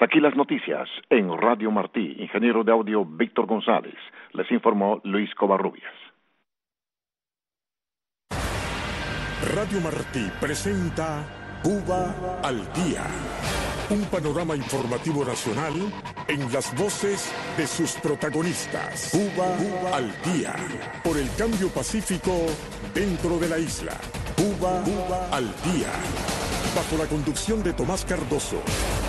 Hasta aquí las noticias en Radio Martí. Ingeniero de audio Víctor González. Les informó Luis Covarrubias. Radio Martí presenta Cuba al Día. Un panorama informativo nacional en las voces de sus protagonistas. Cuba al Día. Por el cambio pacífico dentro de la isla. Cuba al Día. Bajo la conducción de Tomás Cardoso.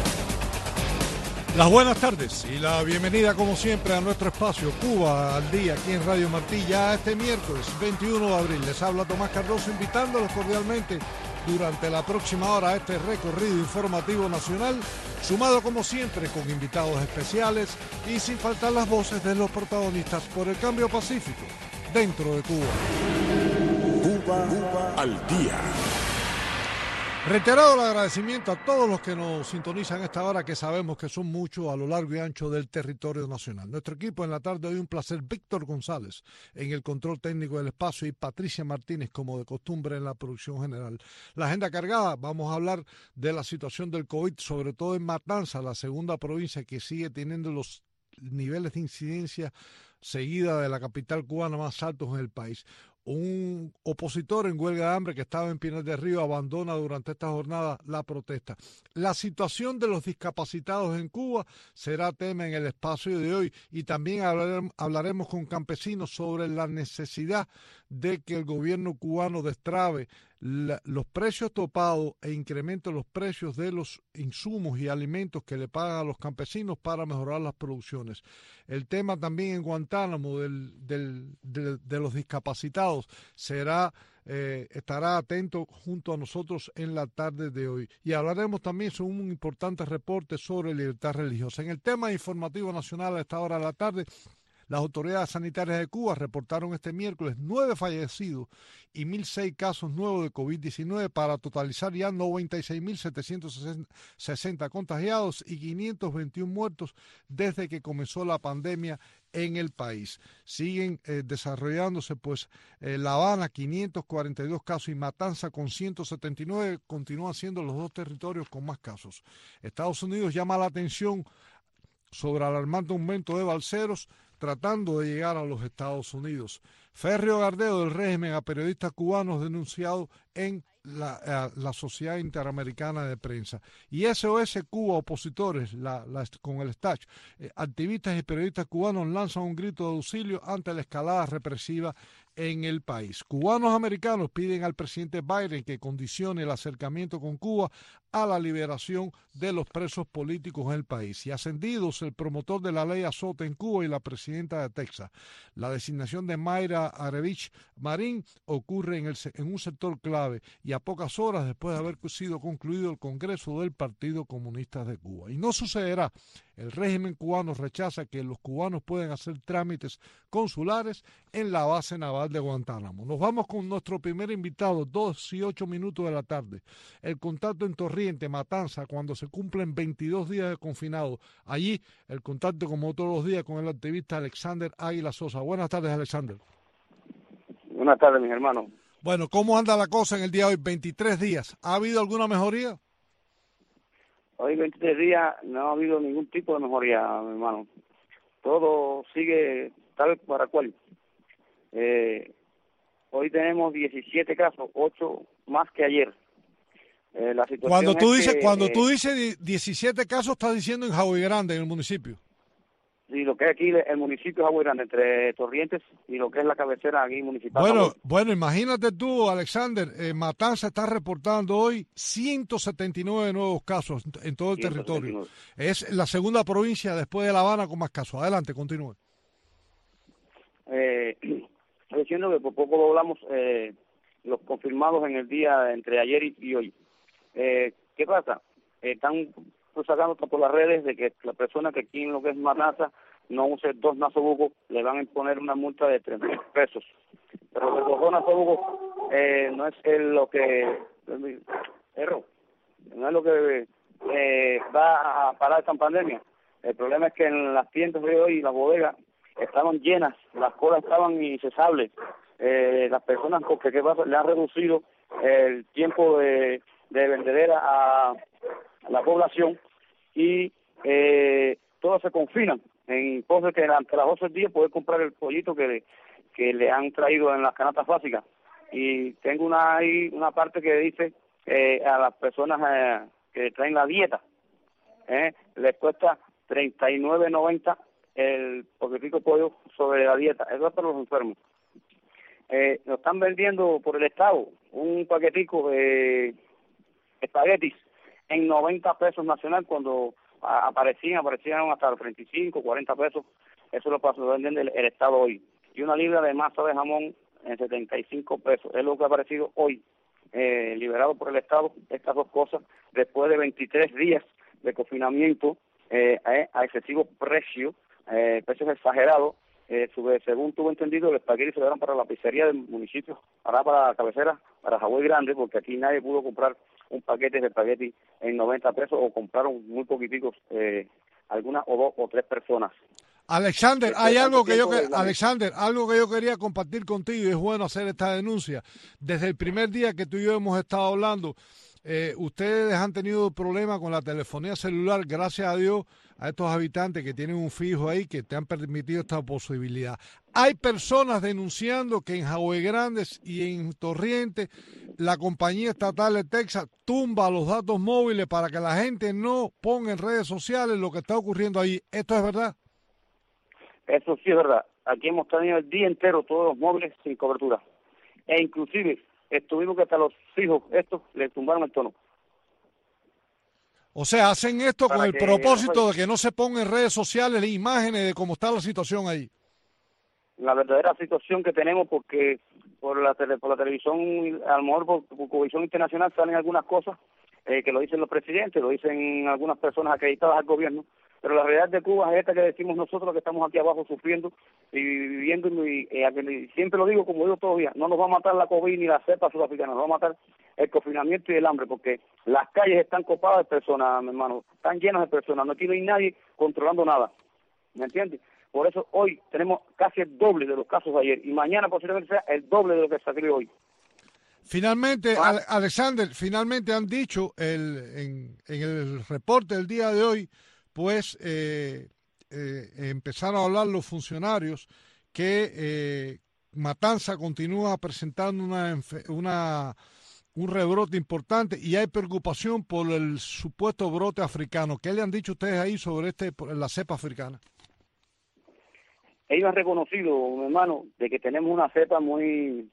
Las buenas tardes y la bienvenida como siempre a nuestro espacio Cuba al Día aquí en Radio Martí, ya este miércoles 21 de abril. Les habla Tomás Cardoso invitándolos cordialmente durante la próxima hora a este recorrido informativo nacional, sumado como siempre con invitados especiales y sin faltar las voces de los protagonistas por el cambio pacífico dentro de Cuba. Cuba al Día. Reiterado el agradecimiento a todos los que nos sintonizan a esta hora, que sabemos que son muchos a lo largo y ancho del territorio nacional. Nuestro equipo en la tarde de hoy, un placer, Víctor González en el control técnico del espacio y Patricia Martínez como de costumbre en la producción general. La agenda cargada, vamos a hablar de la situación del COVID, sobre todo en Matanza, la segunda provincia que sigue teniendo los niveles de incidencia seguida de la capital cubana más altos en el país. Un opositor en huelga de hambre que estaba en Pinar del Río abandona durante esta jornada la protesta. La situación de los discapacitados en Cuba será tema en el espacio de hoy y también hablaremos con campesinos sobre la necesidad de que el gobierno cubano destrabe los precios topados e incremente los precios de los insumos y alimentos que le pagan a los campesinos para mejorar las producciones. El tema también en Guantánamo de los discapacitados estará atento junto a nosotros en la tarde de hoy. Y hablaremos también sobre un importante reporte sobre libertad religiosa. En el tema informativo nacional a esta hora de la tarde, las autoridades sanitarias de Cuba reportaron este miércoles 9 fallecidos y 1.006 casos nuevos de COVID-19 para totalizar ya 96.760 contagiados y 521 muertos desde que comenzó la pandemia en el país. Siguen desarrollándose La Habana 542 casos y Matanza con 179 continúan siendo los dos territorios con más casos. Estados Unidos llama la atención sobre alarmante aumento de balseros tratando de llegar a los Estados Unidos. Férreo Gardeo del régimen a periodistas cubanos denunciado en la Sociedad Interamericana de Prensa. Y SOS Cuba, opositores, con el STACH, activistas y periodistas cubanos lanzan un grito de auxilio ante la escalada represiva en el país. Cubanos americanos piden al presidente Biden que condicione el acercamiento con Cuba a la liberación de los presos políticos en el país. Y ascendidos, el promotor de la ley Azote en Cuba y la presidenta de Texas. La designación de Mayra Arevich Marín ocurre en un sector clave y a pocas horas después de haber sido concluido el Congreso del Partido Comunista de Cuba. Y no sucederá. El régimen cubano rechaza que los cubanos puedan hacer trámites consulares en la base naval de Guantánamo. Nos vamos con nuestro primer invitado, 2:08 de la tarde. El contacto en Torriente, Matanza, cuando se cumplen 22 días de confinado. Allí, el contacto, como todos los días, con el activista Alexander Águila Sosa. Buenas tardes, Alexander. Buenas tardes, mis hermanos. Bueno, ¿cómo anda la cosa en el día de hoy? 23 días. ¿Ha habido alguna mejoría? Hoy, 23 días, no ha habido ningún tipo de mejoría, mi hermano. Todo sigue tal para cual. Hoy tenemos 17 casos, 8 más que ayer. La situación cuando tú dices 17 casos, estás diciendo en Jauy Grande, en el municipio. Sí, lo que es aquí el municipio de Jauy Grande, entre Torrientes y lo que es la cabecera aquí municipal. Bueno, imagínate tú, Alexander, Matanza está reportando hoy 179 nuevos casos en todo el territorio. Es la segunda provincia después de La Habana con más casos. Adelante, continúe. Diciendo que por poco doblamos los confirmados en el día entre ayer y hoy. ¿Qué pasa? Están sacando por las redes de que la persona que aquí en lo que es Matanza no use 2 nasobucos, le van a imponer una multa de 3,000 pesos. Pero los 2 nasobucos no es lo que va a parar esta pandemia. El problema es que en las tiendas de hoy, las bodegas, estaban llenas, las colas estaban incesables. Las personas, porque ¿qué pasa? Le han reducido el tiempo de vendedera a la población y todos se confinan en pos de que ante las 12 del día poder comprar el pollito que le han traído en las canastas básicas. Y tengo una parte que dice a las personas que traen la dieta, les cuesta $39.90 el poquitico pollo sobre la dieta. Eso es para los enfermos. Nos están vendiendo por el estado un paquetico de espaguetis en 90 pesos nacional, cuando aparecían hasta los 35, 40 pesos. Eso lo pasó vendiendo el estado hoy. Y una libra de masa de jamón en 75 pesos. Es lo que ha aparecido hoy, liberado por el estado, estas dos cosas, después de 23 días de confinamiento a excesivo precio, precios exagerados. Según tuve entendido, el espagueti se lo dan para la pizzería del municipio, para la cabecera, para Hawái Grande, porque aquí nadie pudo comprar un paquete de espagueti en 90 pesos, o compraron muy poquiticos, algunas o 2 o 3 personas. Alexander, hay algo que algo que yo quería compartir contigo, y es bueno hacer esta denuncia. Desde el primer día que tú y yo hemos estado hablando, ustedes han tenido problemas con la telefonía celular, gracias a Dios, a estos habitantes que tienen un fijo ahí, que te han permitido esta posibilidad. Hay personas denunciando que en Hawái Grandes y en Torriente la compañía estatal de Texas tumba los datos móviles para que la gente no ponga en redes sociales lo que está ocurriendo ahí. ¿Esto es verdad? Eso sí es verdad. Aquí hemos tenido el día entero todos los móviles sin cobertura. E inclusive estuvimos que hasta los fijos estos le tumbaron el tono. O sea, hacen esto Para con el que, propósito de que no se pongan en redes sociales imágenes de cómo está la situación ahí. La verdadera situación que tenemos, porque por la televisión, a lo mejor por Comisión Internacional salen algunas cosas que lo dicen los presidentes, lo dicen algunas personas acreditadas al gobierno, pero la realidad de Cuba es esta que decimos nosotros, que estamos aquí abajo sufriendo y viviendo, y siempre lo digo, como digo todos los días, no nos va a matar la COVID ni la cepa sudafricana, nos va a matar el confinamiento y el hambre, porque las calles están copadas de personas, mi hermano, están llenas de personas, no tiene nadie controlando nada, ¿me entiendes? Por eso hoy tenemos casi el doble de los casos de ayer, y mañana posiblemente sea el doble de lo que salió hoy. Finalmente, Alexander, finalmente han dicho en el reporte del día de hoy, pues empezaron a hablar los funcionarios que Matanza continúa presentando un rebrote importante y hay preocupación por el supuesto brote africano. ¿Qué le han dicho ustedes ahí sobre la cepa africana? Ellos han reconocido, mi hermano, de que tenemos una cepa muy,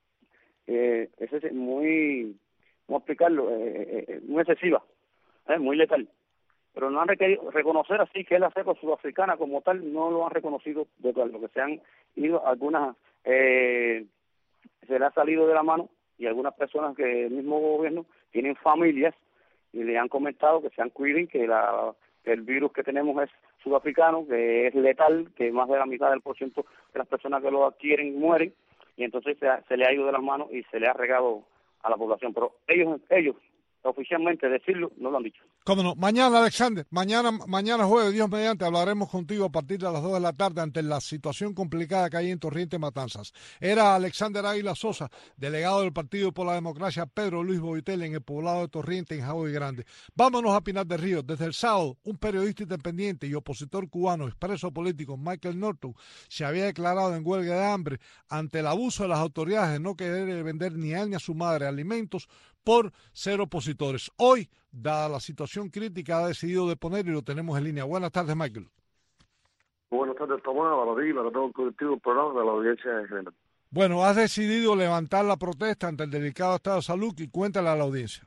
¿cómo explicarlo? Muy excesiva, muy letal. Pero no han requerido reconocer así que es la cepa sudafricana como tal, no lo han reconocido de lo que se han ido, algunas se le ha salido de la mano, y algunas personas que el mismo gobierno tienen familias y le han comentado que se cuiden, que el virus que tenemos es sudafricano, que es letal, que más de la mitad del porciento de las personas que lo adquieren mueren, y entonces se le ha ido de las manos y se le ha regado a la población. Pero ellos oficialmente decirlo no lo han dicho. Cómo no. Mañana, Alexander, mañana jueves, Dios mediante, hablaremos contigo a partir de las 2 de la tarde ante la situación complicada que hay en Torriente Matanzas. Era Alexander Águila Sosa, delegado del Partido por la Democracia Pedro Luis Boitel en el poblado de Torriente, en Hawái Grande. Vámonos a Pinar del Río. Desde el sábado, un periodista independiente y opositor cubano, expreso político, Michael Norton, se había declarado en huelga de hambre ante el abuso de las autoridades de no querer vender ni a él ni a su madre alimentos por ser opositores. Hoy, dada la situación crítica, ha decidido deponer y lo tenemos en línea. Buenas tardes, Michael. Buenas tardes, Tomás, para ti, para todo el colectivo del programa, de la audiencia en general. Bueno, has decidido levantar la protesta ante el delicado estado de salud, y cuéntale a la audiencia.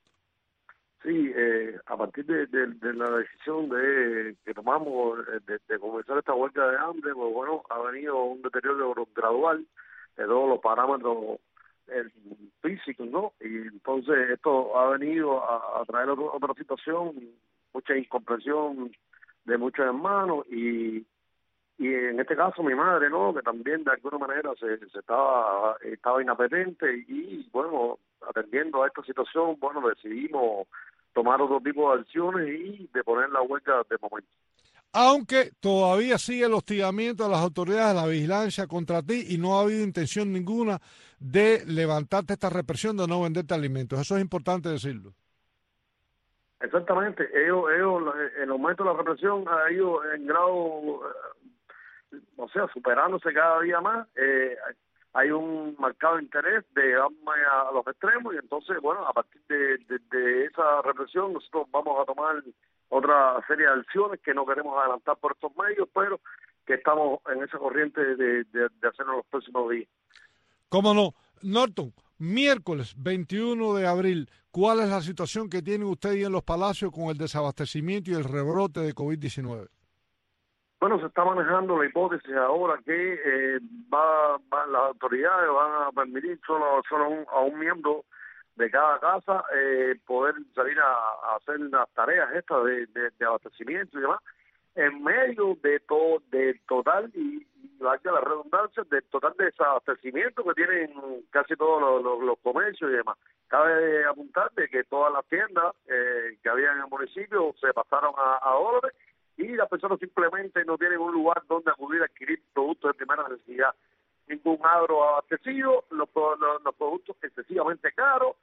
Sí, a partir de la decisión que tomamos de comenzar esta huelga de hambre, pues bueno, ha venido un deterioro gradual de todos los parámetros físicos, ¿no? Y entonces esto ha venido a traer otra situación, mucha incomprensión de muchos hermanos, y en este caso mi madre, ¿no? Que también de alguna manera se estaba inapetente, y bueno, atendiendo a esta situación, bueno, decidimos tomar otro tipo de acciones y de poner la huelga de momento. Aunque todavía sigue el hostigamiento de las autoridades, la vigilancia contra ti, y no ha habido intención ninguna de levantarte esta represión de no venderte alimentos. Eso es importante decirlo. Exactamente, ellos el aumento de la represión ha ido en grado, o sea, superándose cada día más. Hay un marcado interés de llevarme a los extremos y entonces, bueno, a partir de esa represión nosotros vamos a tomar otra serie de acciones que no queremos adelantar por estos medios, pero que estamos en esa corriente de hacerlo en los próximos días. ¿Cómo no? Norton, miércoles 21 de abril, ¿cuál es la situación que tienen ustedes en los Palacios con el desabastecimiento y el rebrote de COVID-19? Bueno, se está manejando la hipótesis ahora que las autoridades van a permitir solo a un miembro de cada casa poder salir a hacer las tareas estas de abastecimiento y demás, en medio de todo, del total, y valga la redundancia, del total desabastecimiento que tienen casi todos los comercios y demás. Cabe apuntar de que todas las tiendas que había en el municipio se pasaron a dólares, y las personas simplemente no tienen un lugar donde acudir a adquirir productos de primera necesidad. Ningún agro abastecido, los productos excesivamente caros.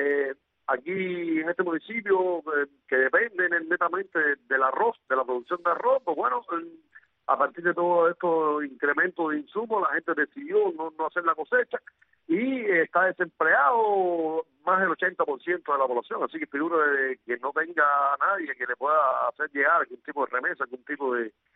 Aquí en este municipio, que dependen netamente del arroz, de la producción de arroz, pues bueno, a partir de todo estos incrementos de insumos, la gente decidió no hacer la cosecha y está desempleado más del 80% de la población, así que figura de que no tenga a nadie que le pueda hacer llegar algún tipo de remesa, algún tipo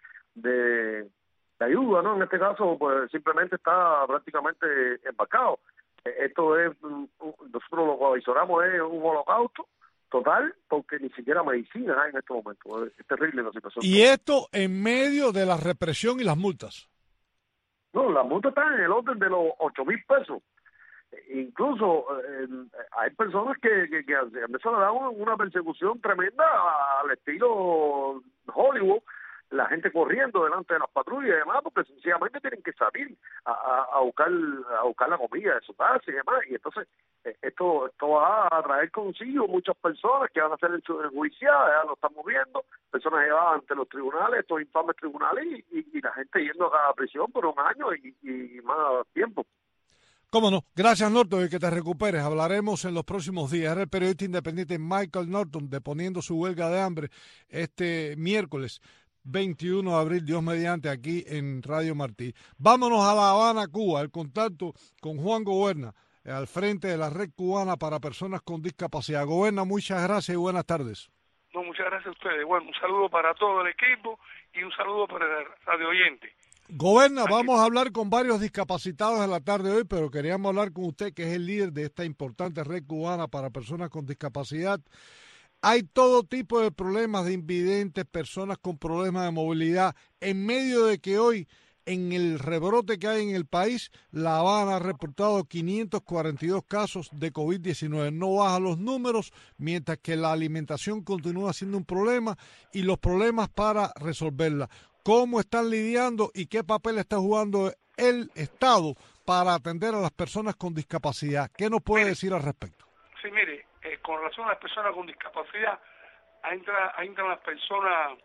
de ayuda, ¿no? En este caso, pues simplemente está prácticamente embarcado. Esto es, nosotros lo que avisoramos es un holocausto total, porque ni siquiera medicina hay en este momento. Es terrible la situación. Y esto en medio de la represión y las multas. No, las multas están en el orden de los 8,000 pesos. Incluso hay personas que a veces le dan una persecución tremenda al estilo Hollywood, la gente corriendo delante de las patrullas y demás, porque sencillamente tienen que salir a buscar la comida de su casa y demás, y entonces esto va a traer consigo muchas personas que van a ser enjuiciadas, ya lo estamos viendo, personas llevadas ante los tribunales, estos infames tribunales, y la gente yendo a prisión por un año y más tiempo. Cómo no. Gracias, Norton, y que te recuperes. Hablaremos en los próximos días. Era el periodista independiente Michael Norton deponiendo su huelga de hambre este miércoles 21 de abril, Dios mediante, aquí en Radio Martí. Vámonos a La Habana, Cuba, el contacto con Juan Goberna, al frente de la Red Cubana para Personas con Discapacidad. Goberna, muchas gracias y buenas tardes. No, muchas gracias a ustedes. Bueno, un saludo para todo el equipo y un saludo para el radio oyente. Goberna, vamos a hablar con varios discapacitados en la tarde de hoy, pero queríamos hablar con usted, que es el líder de esta importante Red Cubana para Personas con Discapacidad. Hay todo tipo de problemas de invidentes, personas con problemas de movilidad, en medio de que hoy, en el rebrote que hay en el país, La Habana ha reportado 542 casos de COVID-19. No bajan los números, mientras que la alimentación continúa siendo un problema y los problemas para resolverla. ¿Cómo están lidiando y qué papel está jugando el Estado para atender a las personas con discapacidad? ¿Qué nos puede decir al respecto? Sí, mire, con relación a las personas con discapacidad, entran las personas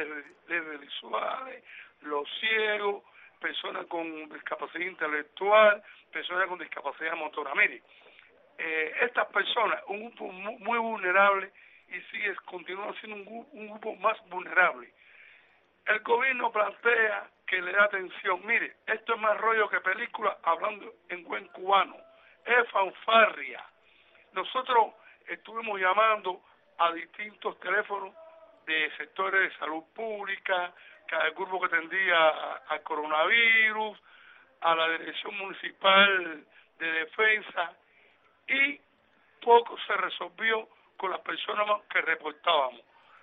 visuales, los ciegos, personas con discapacidad intelectual, personas con discapacidad motora. Mire, estas personas, un grupo muy vulnerable, y continúa siendo un grupo más vulnerable. El gobierno plantea que le da atención. Mire, esto es más rollo que película, hablando en buen cubano. Es fanfarria. Nosotros estuvimos llamando a distintos teléfonos de sectores de salud pública, al grupo que atendía al coronavirus, a la Dirección Municipal de Defensa, y poco se resolvió con las personas que reportábamos.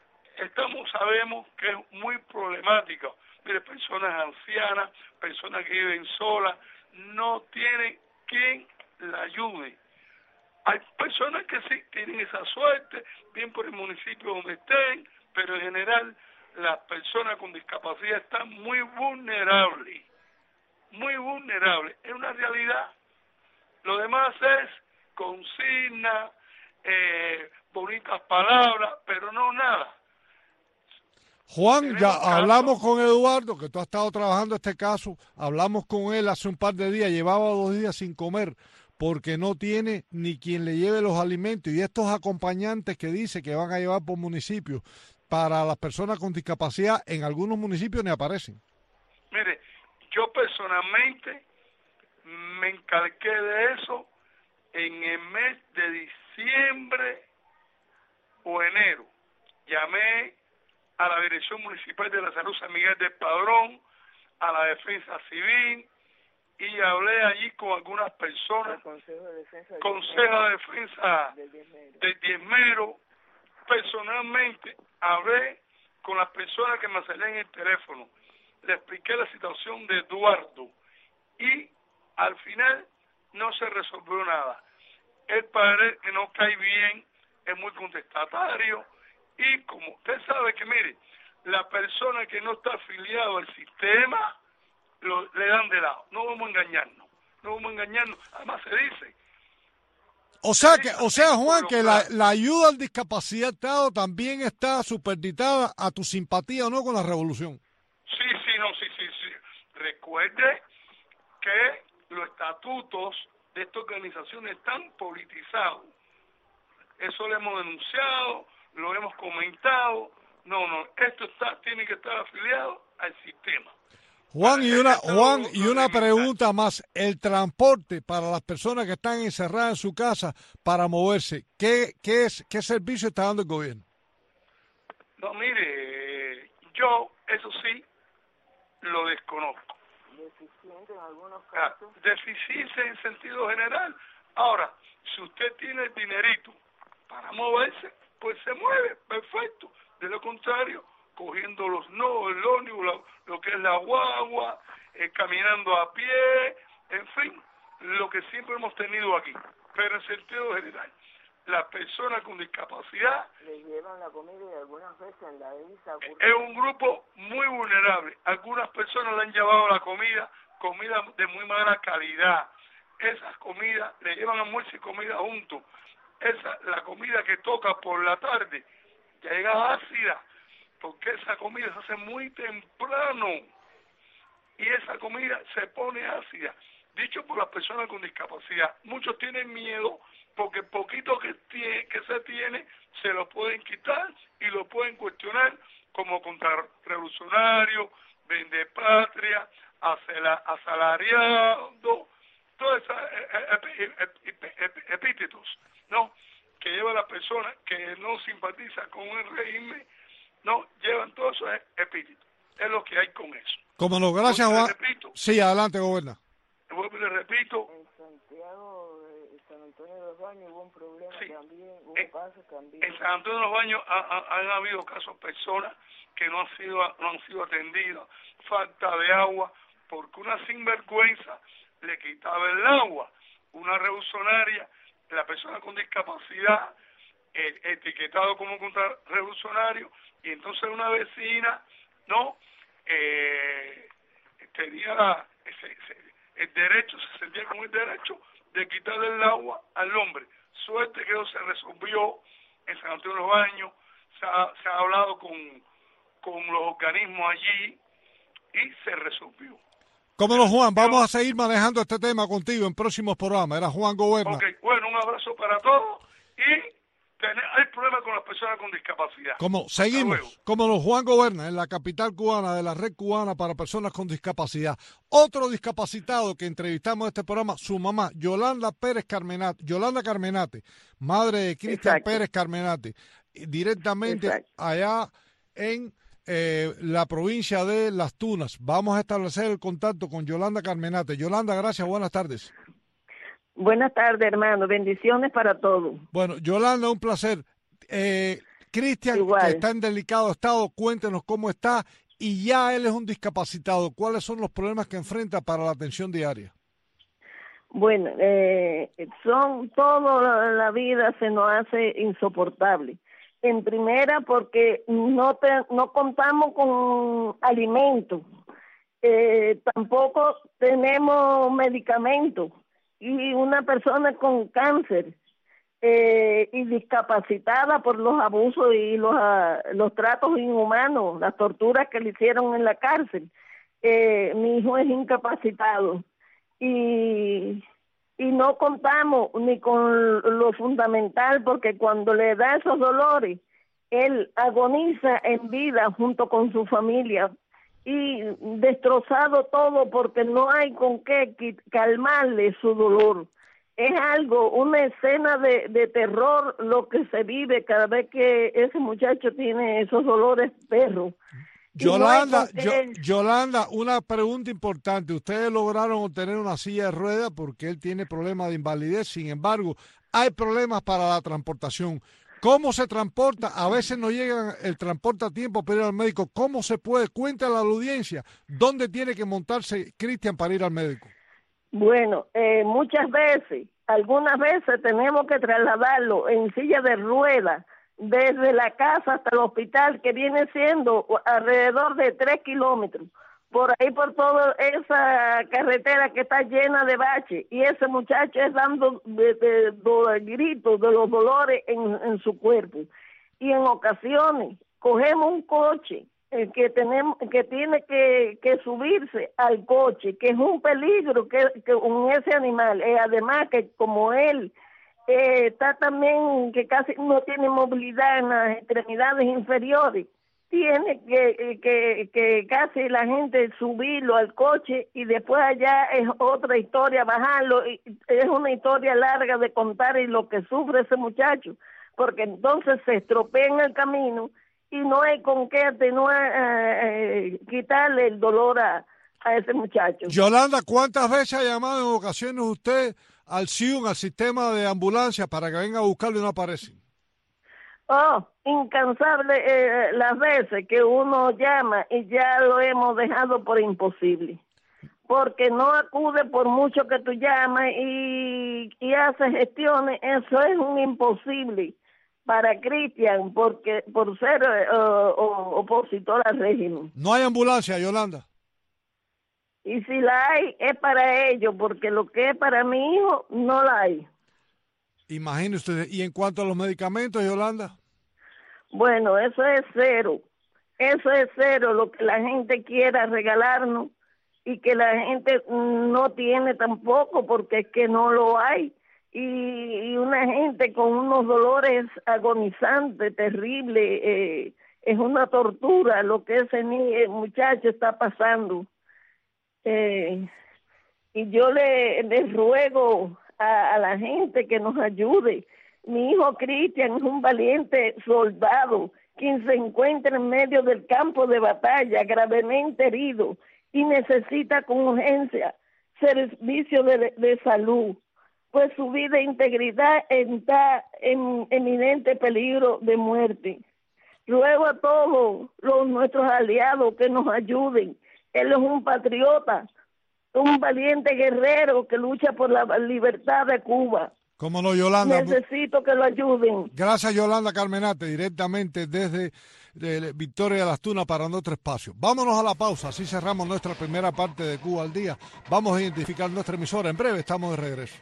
Sabemos que es muy problemático. Mire, personas ancianas, personas que viven solas, no tienen quien la ayude. Hay personas que sí tienen esa suerte, bien por el municipio donde estén, pero en general las personas con discapacidad están muy vulnerables. Muy vulnerables. Es una realidad. Lo demás es consigna, bonitas palabras, pero no nada. Juan, ya hablamos con Eduardo, que tú has estado trabajando este caso, hablamos con él hace un par de días, llevaba 2 días sin comer porque no tiene ni quien le lleve los alimentos, y estos acompañantes que dice que van a llevar por municipios para las personas con discapacidad, en algunos municipios ni aparecen. Mire, yo personalmente me encargué de eso en el mes de diciembre o enero. Llamé a la Dirección Municipal de la Salud San Miguel del Padrón, a la Defensa Civil, y hablé allí con algunas personas, Consejo de Defensa del Diezmero. Personalmente hablé con las personas que me salían en el teléfono, le expliqué la situación de Eduardo y al final no se resolvió nada. El padre que no cae bien, es muy contestatario, y como usted sabe que, mire, la persona que no está afiliado al sistema, le dan de lado. No vamos a engañarnos, además se dice. O sea, Juan, que la ayuda al discapacitado también está superditada a tu simpatía o no con la revolución. Sí. Recuerde que los estatutos de estas organizaciones están politizados. Eso lo hemos denunciado, lo hemos comentado. No, esto tiene que estar afiliado al sistema. Juan, y una pregunta más. El transporte para las personas que están encerradas en su casa para moverse, ¿qué servicio está dando el gobierno? No, mire, yo eso sí lo desconozco. Deficiente en algunos casos. Deficiencia en sentido general. Ahora, si usted tiene el dinerito para moverse, pues se mueve, perfecto. De lo contrario, cogiendo el ómnibus, lo que es la guagua, caminando a pie, en fin, lo que siempre hemos tenido aquí. Pero en sentido general, las personas con discapacidad les llevan la comida y algunas veces en la isla es un grupo muy vulnerable. Algunas personas le han llevado la comida de muy mala calidad. Esas comidas le llevan almuerzo y comida juntos. La comida que toca por la tarde ya llega ácida, porque esa comida se hace muy temprano y esa comida se pone ácida. Dicho por las personas con discapacidad, muchos tienen miedo porque el poquito que se tiene se lo pueden quitar y lo pueden cuestionar como contrarrevolucionario, vendepatria, asalariado, todos esos epítetos, ¿no?, que lleva la persona que no simpatiza con el régimen, no, llevan todos esos epítetos. Es lo que hay con eso. Como no, gracias, Juan. Sí, adelante, gobierna. Vuelvo y le repito. En Santiago, San Antonio de los Baños hubo un problema también, hubo casos también. En San Antonio de los Baños han habido casos, personas que no han sido atendidas, falta de agua, porque una sinvergüenza le quitaba el agua. Una revolucionaria, la persona con discapacidad, etiquetado como contrarrevolucionario, y entonces una vecina, ¿no?, tenía el derecho, se sentía con el derecho de quitarle el agua al hombre. Suerte que eso se resolvió en San Antonio de los Baños, se ha hablado con los organismos allí y se resolvió. Cómo no, Juan, vamos a seguir manejando este tema contigo en próximos programas. Era Juan Goberna. Ok, bueno, un abrazo para todos y hay problemas con las personas con discapacidad. Como seguimos, como no, Juan Goberna, en la capital cubana de la Red Cubana para Personas con Discapacidad. Otro discapacitado que entrevistamos en este programa, su mamá, Yolanda Carmenate, madre de Cristian Pérez Carmenate, directamente allá en la provincia de Las Tunas. Vamos a establecer el contacto con Yolanda Carmenate. Yolanda, gracias, buenas tardes. Buenas tardes, hermano. Bendiciones para todos. Bueno, Yolanda, un placer. Cristian, que está en delicado estado, cuéntenos cómo está, y ya él es un discapacitado. ¿Cuáles son los problemas que enfrenta para la atención diaria? Bueno, toda la vida se nos hace insoportable. En primera, porque no contamos con alimentos, tampoco tenemos medicamentos. Y una persona con cáncer y discapacitada por los abusos y los tratos inhumanos, las torturas que le hicieron en la cárcel. Mi hijo es incapacitado y y no contamos ni con lo fundamental, porque cuando le da esos dolores, él agoniza en vida junto con su familia y destrozado todo porque no hay con qué calmarle su dolor. Es algo, una escena de terror lo que se vive cada vez que ese muchacho tiene esos dolores perros. Yolanda, Yolanda, una pregunta importante. Ustedes lograron obtener una silla de ruedas porque él tiene problemas de invalidez. Sin embargo, hay problemas para la transportación. ¿Cómo se transporta? A veces no llega el transporte a tiempo para ir al médico. ¿Cómo se puede? Cuéntale a la audiencia dónde tiene que montarse Cristian para ir al médico. Bueno, muchas veces, algunas veces tenemos que trasladarlo en silla de ruedas desde la casa hasta el hospital, que viene siendo alrededor de 3 kilómetros, por ahí por toda esa carretera que está llena de baches, y ese muchacho es dando de gritos de los dolores en su cuerpo. Y en ocasiones cogemos un coche que tiene que subirse al coche, que es un peligro que con ese animal, además que como él está también que casi no tiene movilidad en las extremidades inferiores, tiene que casi la gente subirlo al coche y después allá es otra historia bajarlo, y es una historia larga de contar y lo que sufre ese muchacho, porque entonces se estropea en el camino y no hay con qué atenuar, quitarle el dolor a ese muchacho. Yolanda, ¿cuántas veces ha llamado en ocasiones usted al SIUN, al sistema de ambulancia, para que venga a buscarlo y no aparece? Oh, incansable las veces que uno llama y ya lo hemos dejado por imposible, porque no acude por mucho que tú llamas y haces gestiones. Eso es un imposible para Cristian, porque por ser opositor al régimen. No hay ambulancia, Yolanda. Y si la hay, es para ellos, porque lo que es para mi hijo, no la hay. Imagine usted. ¿Y en cuanto a los medicamentos, Yolanda? Bueno, eso es cero. Eso es cero, lo que la gente quiera regalarnos y que la gente no tiene tampoco, porque es que no lo hay. Y una gente con unos dolores agonizantes, terribles, es una tortura lo que ese muchacho está pasando. Y yo le ruego a la gente que nos ayude. Mi hijo Cristian es un valiente soldado quien se encuentra en medio del campo de batalla, gravemente herido, y necesita con urgencia servicio de salud, pues su vida e integridad está en eminente peligro de muerte. Ruego a todos nuestros aliados que nos ayuden. Él es un patriota, un valiente guerrero que lucha por la libertad de Cuba. ¿Cómo no, Yolanda? Necesito que lo ayuden. Gracias, Yolanda Carmenate, directamente desde Victoria de las Tunas para nuestro espacio. Vámonos a la pausa, así cerramos nuestra primera parte de Cuba al Día. Vamos a identificar nuestra emisora. En breve estamos de regreso.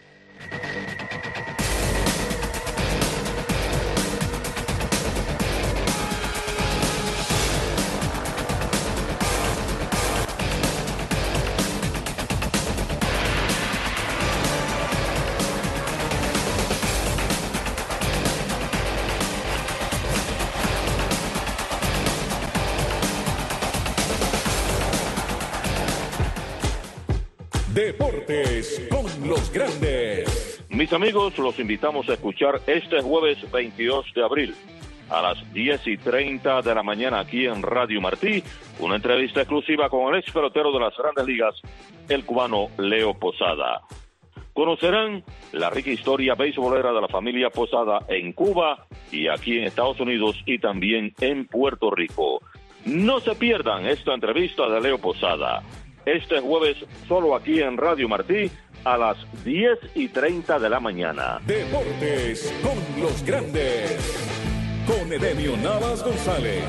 Deportes con los grandes. Mis amigos, los invitamos a escuchar este jueves 22 de abril a las 10:30 de la mañana aquí en Radio Martí, una entrevista exclusiva con el ex pelotero de las Grandes Ligas, el cubano Leo Posada. Conocerán la rica historia beisbolera de la familia Posada en Cuba y aquí en Estados Unidos y también en Puerto Rico. No se pierdan esta entrevista de Leo Posada. Este jueves, solo aquí en Radio Martí, a las 10:30 de la mañana. Deportes con los grandes. Con Edemio Navas González.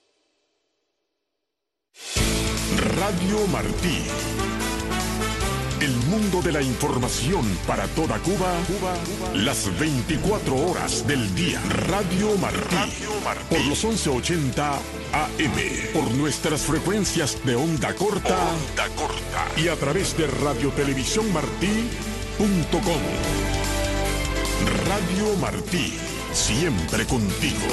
Radio Martí. El mundo de la información para toda Cuba, las 24 horas del día. Radio Martí. Por los 1180 AM. Por nuestras frecuencias de onda corta. Y a través de radiotelevisiónmartí.com. Radio Martí. Siempre contigo.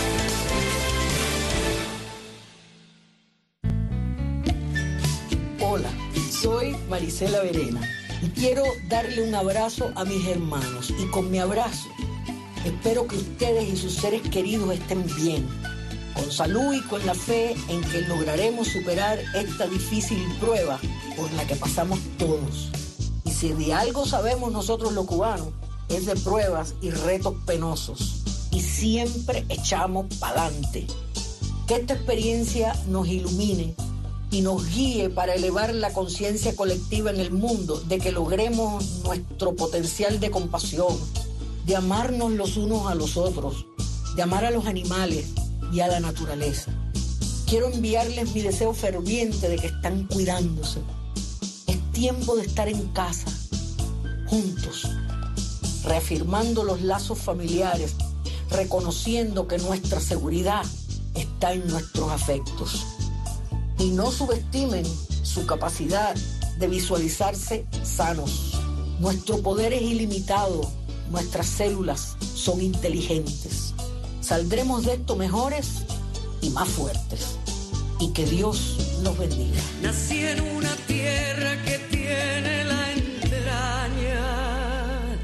Hola, soy Marisela Verena y quiero darle un abrazo a mis hermanos. Y con mi abrazo espero que ustedes y sus seres queridos estén bien, con salud y con la fe en que lograremos superar esta difícil prueba por la que pasamos todos. Y si de algo sabemos nosotros los cubanos, es de pruebas y retos penosos. Y siempre echamos pa'lante. Que esta experiencia nos ilumine y nos guíe para elevar la conciencia colectiva en el mundo, de que logremos nuestro potencial de compasión, de amarnos los unos a los otros, de amar a los animales y a la naturaleza. Quiero enviarles mi deseo ferviente de que están cuidándose. Es tiempo de estar en casa, juntos, reafirmando los lazos familiares, reconociendo que nuestra seguridad está en nuestros afectos. Y no subestimen su capacidad de visualizarse sanos. Nuestro poder es ilimitado, nuestras células son inteligentes. Saldremos de esto mejores y más fuertes. Y que Dios los bendiga. Nací en una tierra que tiene la entraña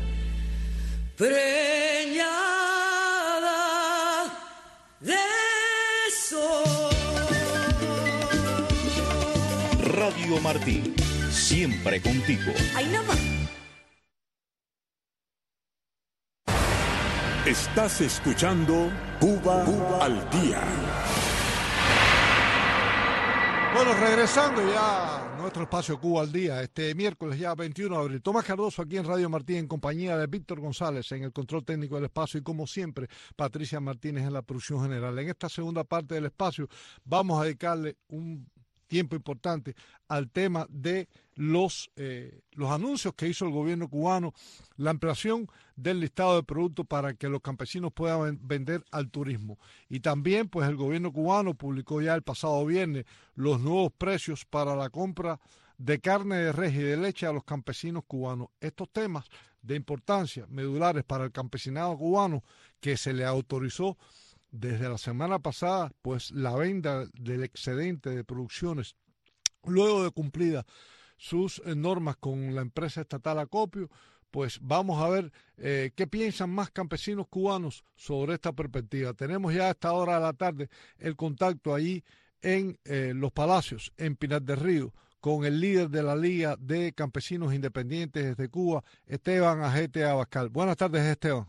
preñada de sol. Radio Martí, siempre contigo. ¡Ay, nada más! Estás escuchando Cuba al Día. Bueno, regresando ya a nuestro espacio Cuba al Día, este miércoles ya 21 de abril. Tomás Cardoso aquí en Radio Martí en compañía de Víctor González en el control técnico del espacio y como siempre Patricia Martínez en la producción general. En esta segunda parte del espacio vamos a dedicarle un tiempo importante al tema de los anuncios que hizo el gobierno cubano, la ampliación del listado de productos para que los campesinos puedan vender al turismo. Y también pues el gobierno cubano publicó ya el pasado viernes los nuevos precios para la compra de carne de res y de leche a los campesinos cubanos. Estos temas de importancia medulares para el campesinado cubano, que se le autorizó desde la semana pasada pues la venta del excedente de producciones luego de cumplidas sus normas con la empresa estatal Acopio, pues vamos a ver qué piensan más campesinos cubanos sobre esta perspectiva. Tenemos ya a esta hora de la tarde el contacto allí en Los Palacios, en Pinar del Río, con el líder de la Liga de Campesinos Independientes de Cuba, Esteban Ajete Abascal. Buenas tardes, Esteban.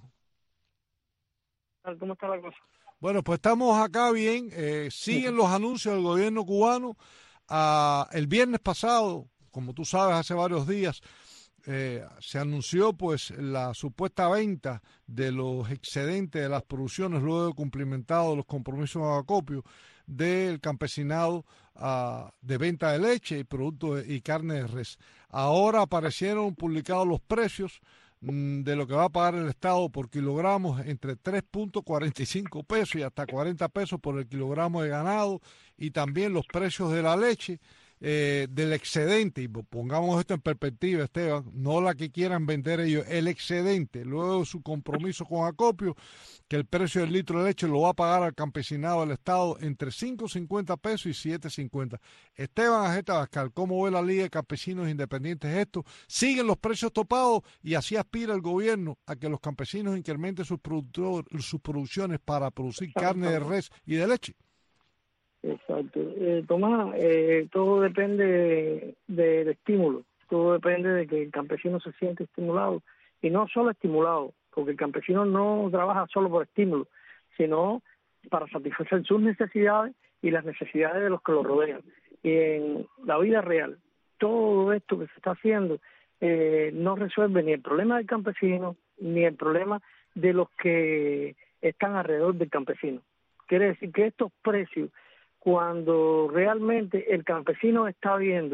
¿Cómo está la cosa? Bueno, pues estamos acá bien. Siguen los anuncios del gobierno cubano. El viernes pasado, como tú sabes, hace varios días, se anunció pues la supuesta venta de los excedentes de las producciones luego de cumplimentados los compromisos de Acopio del campesinado de venta de leche y productos y carne de res. Ahora aparecieron publicados los precios de lo que va a pagar el Estado por kilogramos entre 3.45 pesos y hasta 40 pesos por el kilogramo de ganado, y también los precios de la leche del excedente, y pongamos esto en perspectiva, Esteban, no la que quieran vender ellos, el excedente, luego de su compromiso con Acopio, que el precio del litro de leche lo va a pagar al campesinado del Estado entre 5.50 pesos y 7.50. Esteban Ajete Abascal, ¿cómo ve la Liga de Campesinos Independientes esto? ¿Siguen los precios topados y así aspira el gobierno a que los campesinos incrementen sus producciones para producir carne de res y de leche? Exacto. Tomás, todo depende del estímulo, todo depende de que el campesino se siente estimulado, y no solo estimulado, porque el campesino no trabaja solo por estímulo, sino para satisfacer sus necesidades y las necesidades de los que lo rodean. Y en la vida real, todo esto que se está haciendo no resuelve ni el problema del campesino, ni el problema de los que están alrededor del campesino. Quiere decir que estos precios, cuando realmente el campesino está viendo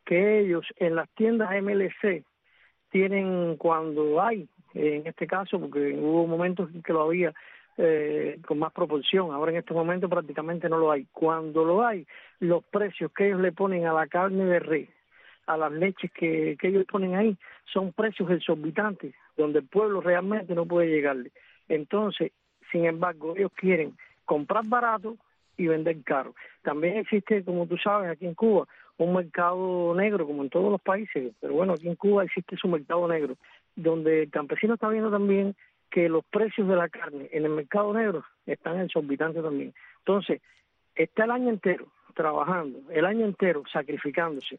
que ellos en las tiendas MLC tienen, cuando hay, en este caso, porque hubo momentos en que lo había con más proporción, ahora en este momento prácticamente no lo hay. Cuando lo hay, los precios que ellos le ponen a la carne de res, a las leches que ellos ponen ahí, son precios exorbitantes, donde el pueblo realmente no puede llegarle. Entonces, sin embargo, ellos quieren comprar barato y vender caro. También existe, como tú sabes, aquí en Cuba, un mercado negro, como en todos los países, pero bueno, aquí en Cuba existe su mercado negro, donde el campesino está viendo también que los precios de la carne en el mercado negro están exorbitantes también. Entonces, está el año entero trabajando, el año entero sacrificándose,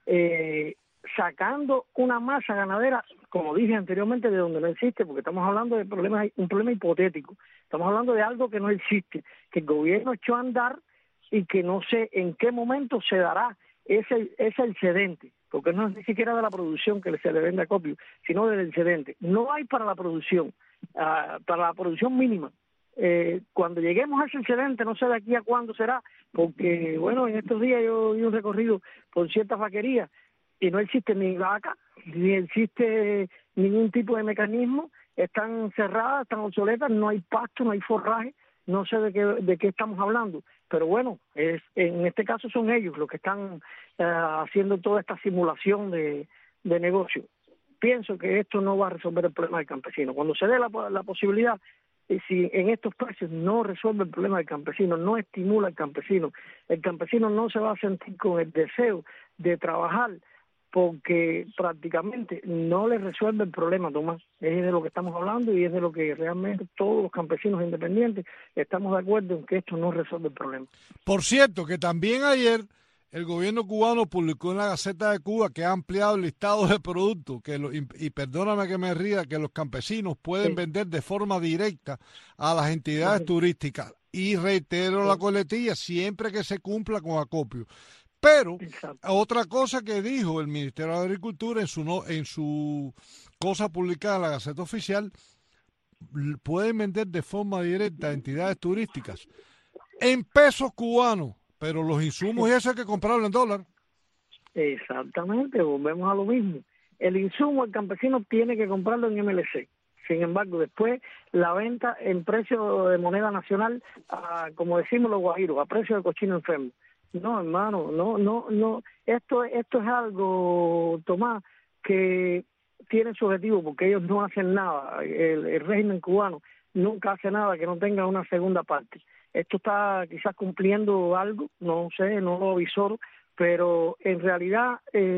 sacando una masa ganadera, como dije anteriormente, de donde no existe, porque estamos hablando de un problema hipotético, estamos hablando de algo que no existe, que el gobierno echó a andar y que no sé en qué momento se dará ese excedente, porque no es ni siquiera de la producción que se le vende a Acopio, sino del excedente. No hay para la producción mínima. Cuando lleguemos a ese excedente, no sé de aquí a cuándo será, porque bueno, en estos días yo di un recorrido por ciertas vaquerías y no existe ni vaca, ni existe ningún tipo de mecanismo, están cerradas, están obsoletas, no hay pasto, no hay forraje, no sé de qué estamos hablando, pero bueno, en este caso son ellos los que están haciendo toda esta simulación de negocio. Pienso que esto no va a resolver el problema del campesino. Cuando se dé la posibilidad, si en estos precios no resuelve el problema del campesino, no estimula al campesino, el campesino no se va a sentir con el deseo de trabajar, porque prácticamente no le resuelve el problema, Tomás. Es de lo que estamos hablando y es de lo que realmente todos los campesinos independientes estamos de acuerdo en que esto no resuelve el problema. Por cierto, que también ayer el gobierno cubano publicó en la Gaceta de Cuba que ha ampliado el listado de productos, y perdóname que me ría, que los campesinos pueden vender de forma directa a las entidades turísticas. Y reitero la coletilla, siempre que se cumpla con acopio. Pero otra cosa que dijo el Ministerio de Agricultura en su cosa publicada en la Gaceta Oficial, pueden vender de forma directa a entidades turísticas en pesos cubanos, pero los insumos y eso hay que comprarlo en dólar. Exactamente, volvemos a lo mismo. El insumo el campesino tiene que comprarlo en MLC. Sin embargo, después la venta en precio de moneda nacional, como decimos los guajiros, a precio de cochino enfermo. No, hermano, no. Esto es algo, Tomás, que tiene su objetivo, porque ellos no hacen nada. El régimen cubano nunca hace nada que no tenga una segunda parte. Esto está quizás cumpliendo algo, no sé, no lo avisoro, pero en realidad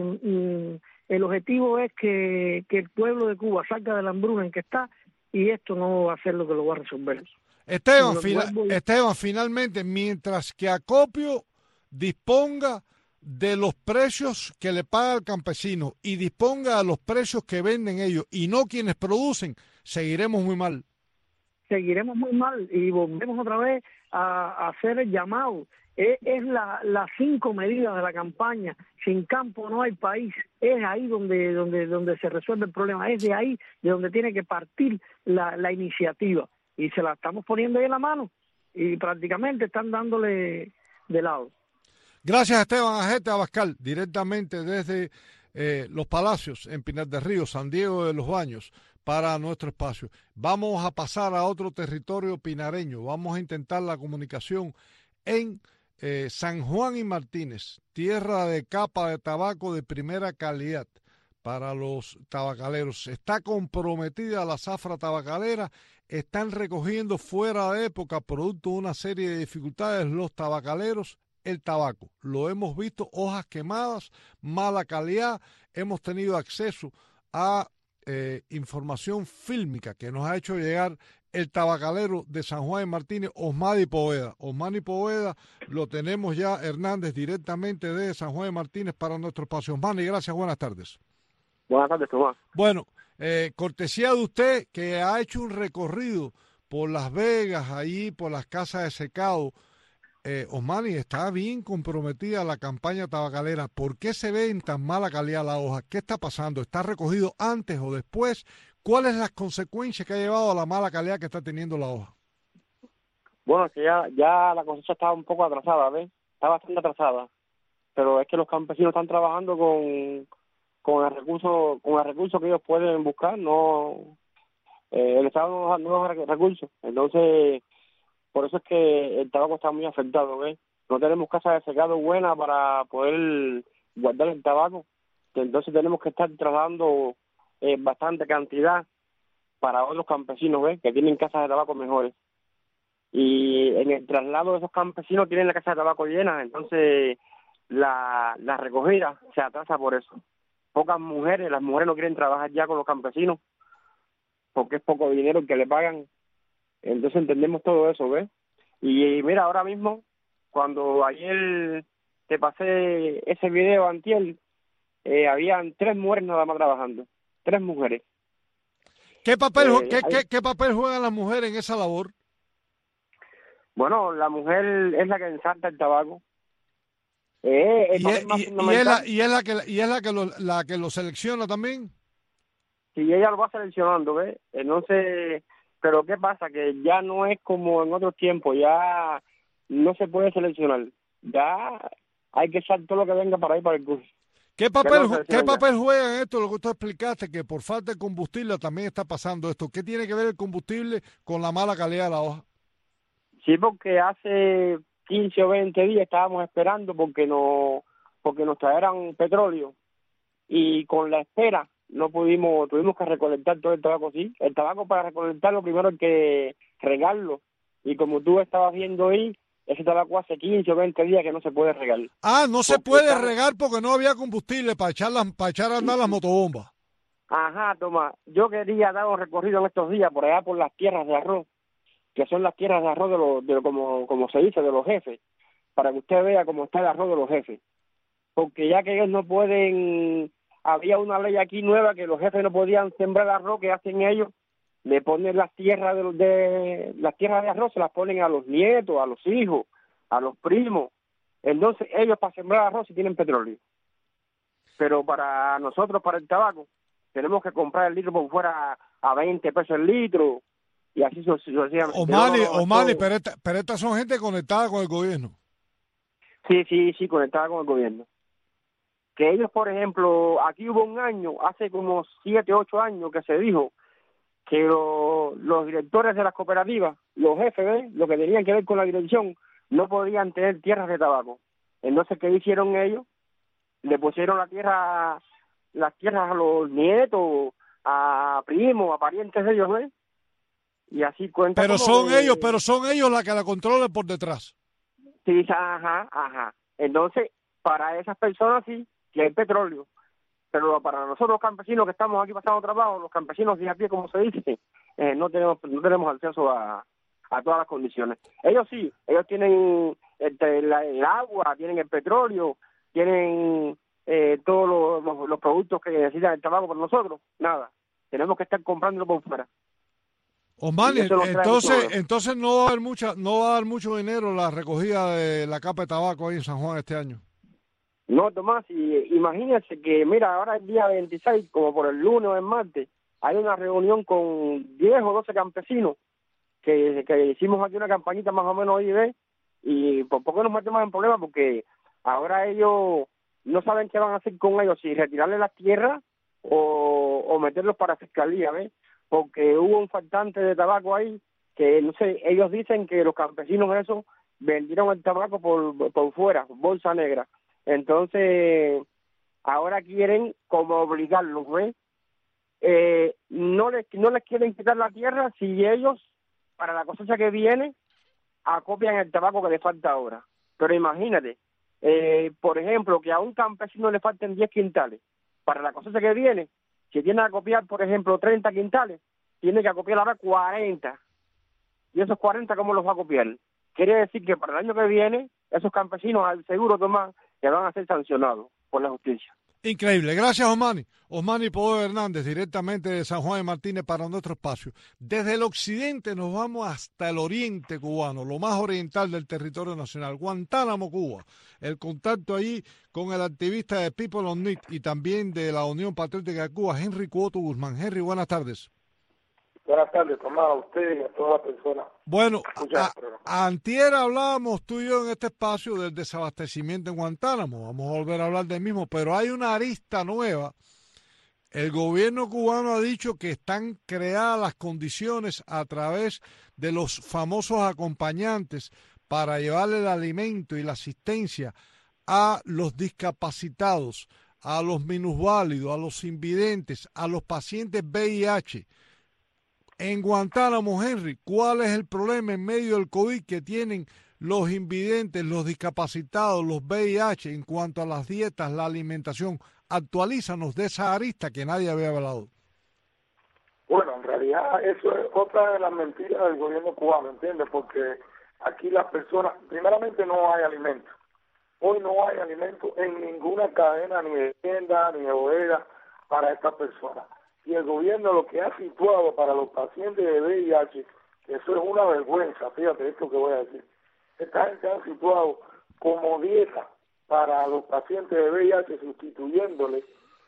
el objetivo es que el pueblo de Cuba salga de la hambruna en que está, y esto no va a ser lo que lo va a resolver. Esteban, finalmente, mientras que Acopio disponga de los precios que le paga el campesino y disponga de los precios que venden ellos y no quienes producen, seguiremos muy mal. Seguiremos muy mal y volvemos otra vez a hacer el llamado. Es las 5 medidas de la campaña. Sin campo no hay país. Es ahí donde se resuelve el problema. Es de ahí de donde tiene que partir la iniciativa. Y se la estamos poniendo ahí en la mano y prácticamente están dándole de lado. Gracias, Esteban Ajete Abascal, directamente desde Los Palacios, en Pinar del Río, San Diego de los Baños, para nuestro espacio. Vamos a pasar a otro territorio pinareño. Vamos a intentar la comunicación en San Juan y Martínez, tierra de capa de tabaco de primera calidad para los tabacaleros. Está comprometida la zafra tabacalera, están recogiendo fuera de época, producto de una serie de dificultades, los tabacaleros, el tabaco. Lo hemos visto, hojas quemadas, mala calidad. Hemos tenido acceso a información fílmica que nos ha hecho llegar el tabacalero de San Juan y Martínez, Osmani Poveda. Osmani Poveda lo tenemos ya, Hernández, directamente de San Juan y Martínez para nuestro espacio. Osmani, gracias, buenas tardes. Buenas tardes, Tomás. Bueno, cortesía de usted que ha hecho un recorrido por Las Vegas, ahí por las casas de secado. Osmani, está bien comprometida la campaña tabacalera. ¿Por qué se ve en tan mala calidad la hoja? ¿Qué está pasando? ¿Está recogido antes o después? ¿Cuáles son las consecuencias que ha llevado a la mala calidad que está teniendo la hoja? Bueno, que ya la cosecha estaba un poco atrasada, ¿ves? Está bastante atrasada. pero es que los campesinos están trabajando con el recurso que ellos pueden buscar, no el Estado no da recursos. Entonces, por eso es que el tabaco está muy afectado, ¿ves? No tenemos casas de secado buenas para poder guardar el tabaco, entonces tenemos que estar trasladando bastante cantidad para otros campesinos, ¿ves? Que tienen casas de tabaco mejores. Y en el traslado de esos campesinos tienen la casa de tabaco llena, entonces la recogida se atrasa por eso. Pocas mujeres, las mujeres no quieren trabajar ya con los campesinos porque es poco dinero el que le pagan. Entonces entendemos todo eso, ¿ves? Y mira, ahora mismo, cuando ayer te pasé ese video antier, habían 3 mujeres nada más trabajando, 3 mujeres. ¿Qué papel juegan las mujeres en esa labor? Bueno, la mujer es la que ensarta el tabaco. Y es la que lo selecciona también. Sí, ella lo va seleccionando, ¿ves? Entonces, pero ¿qué pasa? Que ya no es como en otros tiempos, ya no se puede seleccionar. Ya hay que echar todo lo que venga para ir para el curso. ¿Qué papel juega en esto, lo que usted explicaste, que por falta de combustible también está pasando esto? ¿Qué tiene que ver el combustible con la mala calidad de la hoja? Sí, porque hace 15 o 20 días estábamos esperando porque nos trajeran petróleo y con la espera no tuvimos que recolectar todo el tabaco así. El tabaco, para recolectarlo primero hay que regarlo, y como tú estabas viendo ahí, ese tabaco hace 15 o 20 días que no se puede regar. No se puede regar porque no había combustible para echar a andar las motobombas. Ajá, Tomás, yo quería dar un recorrido en estos días por allá por las tierras de arroz, que son las tierras de arroz como se dice, de los jefes, para que usted vea cómo está el arroz de los jefes. Porque ya que ellos no pueden, había una ley aquí nueva que los jefes no podían sembrar arroz, que hacen ellos, le ponen las tierras las tierras de arroz, se las ponen a los nietos, a los hijos, a los primos. Entonces ellos para sembrar arroz sí tienen petróleo. Pero para nosotros, para el tabaco, tenemos que comprar el litro por fuera a 20 pesos el litro, y así sucesivamente. Omani, pero estas son gente conectada con el gobierno. Sí, conectada con el gobierno. Que ellos, por ejemplo, aquí hubo un año, hace como 7, 8 años, que se dijo que los directores de las cooperativas, los jefes, lo que tenían que ver con la dirección, no podían tener tierras de tabaco. Entonces, ¿qué hicieron ellos? Le pusieron las tierras a los nietos, a primos, a parientes de ellos, ¿ves? Y así cuenta. Pero son ellos las que la controlan por detrás. Sí, ajá. Entonces, para esas personas sí, que hay petróleo. Pero para nosotros los campesinos que estamos aquí pasando trabajo, los campesinos de a pie, como se dice, no tenemos acceso a todas las condiciones. Ellos sí, ellos tienen el agua, tienen el petróleo, tienen todos los productos que necesitan el tabaco, pero nosotros, nada. Tenemos que estar comprándolo por fuera. Omani, entonces no va a dar mucho dinero la recogida de la capa de tabaco ahí en San Juan este año. No, Tomás, imagínense que, mira, ahora el día 26, como por el lunes o el martes, hay una reunión con 10 o 12 campesinos que hicimos aquí una campañita más o menos hoy, ¿ves? Y por poco nos metemos en problemas porque ahora ellos no saben qué van a hacer con ellos, si retirarle las tierras o meterlos para fiscalía, ¿ves? Porque hubo un faltante de tabaco ahí que, no sé, ellos dicen que los campesinos esos vendieron el tabaco por fuera, bolsa negra. Entonces, ahora quieren como obligarlos, ¿ves? No les quieren quitar la tierra si ellos, para la cosecha que viene, acopian el tabaco que les falta ahora. Pero imagínate, por ejemplo, que a un campesino le falten 10 quintales. Para la cosecha que viene, si tiene que acopiar, por ejemplo, 30 quintales, tiene que acopiar ahora 40. ¿Y esos 40 cómo los va a acopiar? Quiere decir que para el año que viene, esos campesinos, al seguro, Tomás, que van a ser sancionados por la justicia. Increíble. Gracias, Omani. Omani Poder Hernández, directamente de San Juan de Martínez para nuestro espacio. Desde el occidente nos vamos hasta el oriente cubano, lo más oriental del territorio nacional, Guantánamo, Cuba. El contacto allí con el activista de People on Need y también de la Unión Patriótica de Cuba, Henry Cuoto Guzmán. Henry, buenas tardes. Buenas tardes, Tomás, a usted y a todas las personas. Bueno, antier hablábamos tú y yo en este espacio del desabastecimiento en Guantánamo. Vamos a volver a hablar del mismo, pero hay una arista nueva. El gobierno cubano ha dicho que están creadas las condiciones a través de los famosos acompañantes para llevarle el alimento y la asistencia a los discapacitados, a los minusválidos, a los invidentes, a los pacientes VIH. En Guantánamo, Henry, ¿cuál es el problema en medio del COVID que tienen los invidentes, los discapacitados, los VIH en cuanto a las dietas, la alimentación? Actualízanos de esa arista que nadie había hablado. Bueno, en realidad eso es otra de las mentiras del gobierno cubano, ¿entiendes? Porque aquí las personas, primeramente no hay alimento. Hoy no hay alimento en ninguna cadena, ni de tienda, ni de bodega para estas personas. Y el gobierno lo que ha situado para los pacientes de VIH, que eso es una vergüenza, fíjate esto que voy a decir. Esta gente ha situado como dieta para los pacientes de VIH, sustituyéndole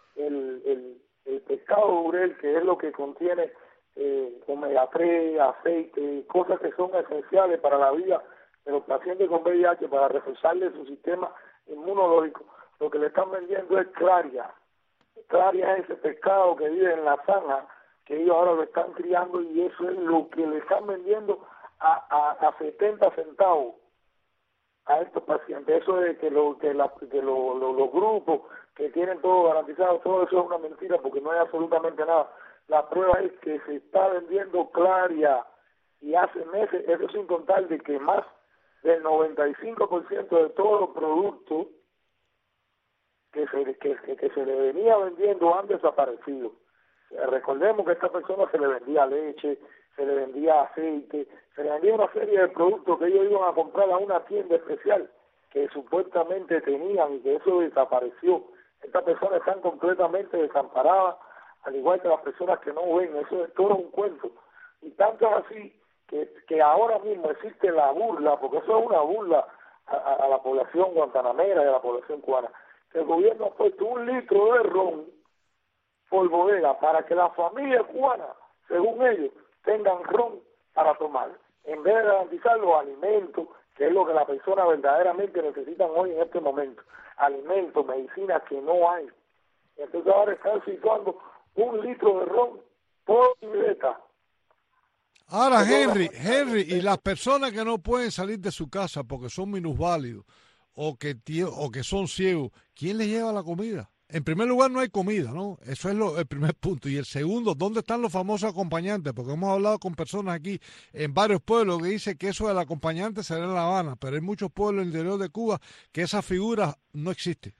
el pescado burel, que es lo que contiene omega 3, aceite, cosas que son esenciales para la vida de los pacientes con VIH, para reforzarle su sistema inmunológico. Lo que le están vendiendo es claria. Claria es ese pescado que vive en la zanja, que ellos ahora lo están criando, y eso es lo que le están vendiendo a 70 centavos a estos pacientes. Eso de que los grupos que tienen todo garantizado, todo eso es una mentira, porque no hay absolutamente nada. La prueba es que se está vendiendo Claria, y hace meses, eso sin contar de que más del 95% de todos los productos que se le venía vendiendo han desaparecido. Recordemos que a esta persona se le vendía leche, se le vendía aceite, se le vendía una serie de productos que ellos iban a comprar a una tienda especial que supuestamente tenían, y que eso desapareció. Estas personas están completamente desamparadas, al igual que las personas que no ven. Eso es todo un cuento. Y tanto es así que ahora mismo existe la burla, porque eso es una burla a la población guantanamera y a la población cubana. El gobierno ha puesto 1 litro de ron por bodega para que las familias cubanas, según ellos, tengan ron para tomar, en vez de garantizar los alimentos, que es lo que las personas verdaderamente necesitan hoy en este momento. Alimentos, medicinas que no hay. Entonces ahora están situando 1 litro de ron por libreta. Ahora, Henry, y las personas que no pueden salir de su casa porque son minusválidos o que son ciegos, ¿quién les lleva la comida? En primer lugar, no hay comida, ¿no? Eso es el primer punto. Y el segundo, ¿dónde están los famosos acompañantes? Porque hemos hablado con personas aquí en varios pueblos que dicen que eso del acompañante será en La Habana, pero hay muchos pueblos en el interior de Cuba que esa figura no existe.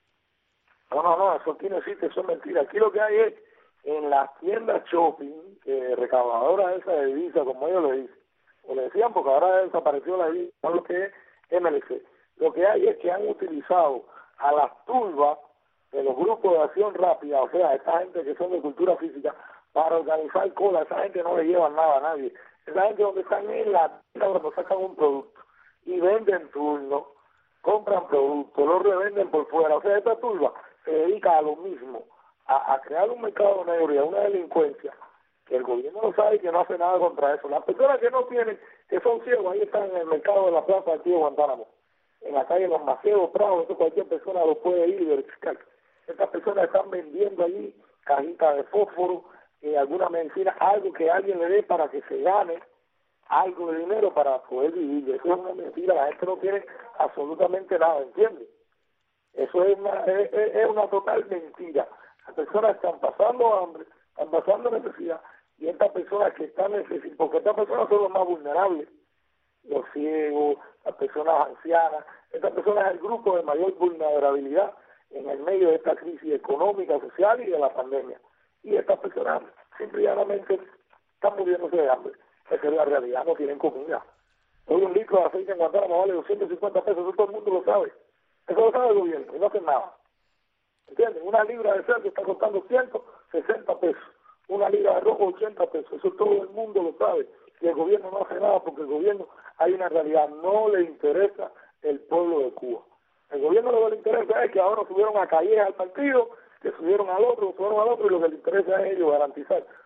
No, eso aquí no existe, eso es mentira. Aquí lo que hay es, en las tiendas shopping, recaudadoras esa de divisa, como ellos le dicen, o le decían porque ahora desapareció la divisa, no lo que es MLC. Lo que hay es que han utilizado a las turbas de los grupos de acción rápida, o sea, esta gente que son de cultura física, para organizar cola. Esa gente no le llevan nada a nadie. Esa gente donde están en la tienda cuando sacan un producto y venden turno, compran productos, los revenden por fuera. O sea, esta turba se dedica a lo mismo, a crear un mercado negro y a una delincuencia que el gobierno no sabe y que no hace nada contra eso. Las personas que no tienen, que son ciegos, ahí están en el mercado de la plaza de aquí de Guantánamo, en la calle Los Macedos, Prado, eso cualquier persona lo puede ir y verificar. Estas personas están vendiendo allí cajitas de fósforo, alguna medicina, algo que alguien le dé para que se gane algo de dinero para poder vivir. Eso es una mentira, la gente no tiene absolutamente nada, ¿entiendes? Eso es una total mentira. Las personas están pasando hambre, están pasando necesidad, y estas personas que están necesitadas, porque estas personas son los más vulnerables, los ciegos, las personas ancianas, estas personas es el grupo de mayor vulnerabilidad en el medio de esta crisis económica, social y de la pandemia. Y estas personas simplemente están muriéndose de hambre. Esa es la realidad, no tienen comida. Hoy 1 litro de aceite en Guantánamo vale 250 pesos, eso todo el mundo lo sabe. Eso lo sabe el gobierno y no hacen nada. ¿Entienden? Una libra de cerdo está costando 160 pesos. Una libra de rojo 80 pesos. Eso todo el mundo lo sabe. Y el gobierno no hace nada porque el gobierno, hay una realidad, no le interesa el pueblo de Cuba. El gobierno lo que le interesa es que ahora subieron a Calleja al partido, que subieron al otro, y lo que le interesa es ellos garantizar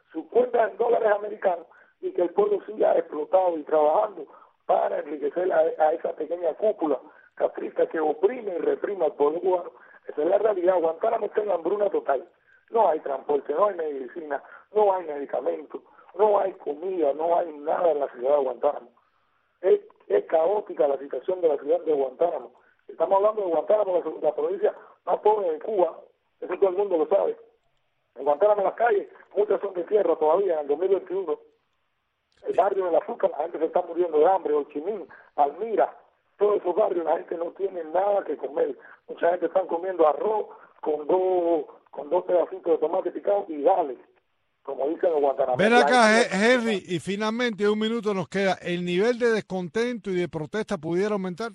sus cuentas en dólares americanos y que el pueblo siga explotado y trabajando para enriquecer a esa pequeña cúpula castrista que oprime y reprime al pueblo cubano. Esa es la realidad. Guantánamo está en hambruna total. No hay transporte, no hay medicina, no hay medicamentos, no hay comida, no hay nada en la ciudad de Guantánamo. Es caótica la situación de la ciudad de Guantánamo. Estamos hablando de Guantánamo, la provincia más pobre de Cuba, eso todo el mundo lo sabe. En Guantánamo, las calles, muchas son de tierra todavía en el 2021. El barrio de La Fruta, la gente se está muriendo de hambre, Ho Chi Minh, Almira, todos esos barrios, la gente no tiene nada que comer. Mucha gente está comiendo arroz con dos pedacitos de tomate picado y dale, como dicen los guantanameños. Ven acá, Henry, y finalmente un minuto nos queda. ¿El nivel de descontento y de protesta pudiera aumentar?